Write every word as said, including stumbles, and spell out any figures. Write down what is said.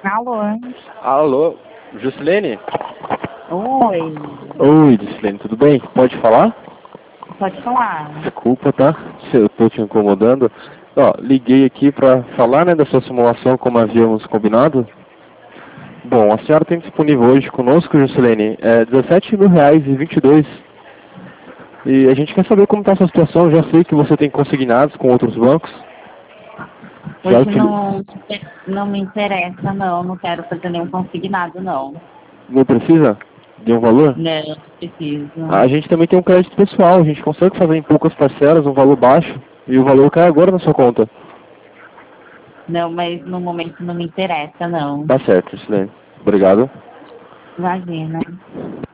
Alô? Alô, Juscelene? Oi, Oi, Juscelene, tudo bem? Pode falar? pode falar. Desculpa, tá? Se eu tô te incomodando. Ó, liguei aqui pra falar, né, da sua simulação como havíamos combinado. Bom, a senhora tem disponível hoje conosco, Juscelene, é dezessete mil reais e vinte e dois. E a gente quer saber como está a sua situação. Já sei que você tem consignados com outros bancos. Já Hoje utili... não, não me interessa, não. Não quero fazer nenhum consignado, não. Não precisa de um valor? Não, não preciso. A gente também tem um crédito pessoal. A gente consegue fazer em poucas parcelas, um valor baixo. E o valor cai agora na sua conta. Não, mas no momento não me interessa, não. Tá certo, Juscelene. Obrigado. Imagina.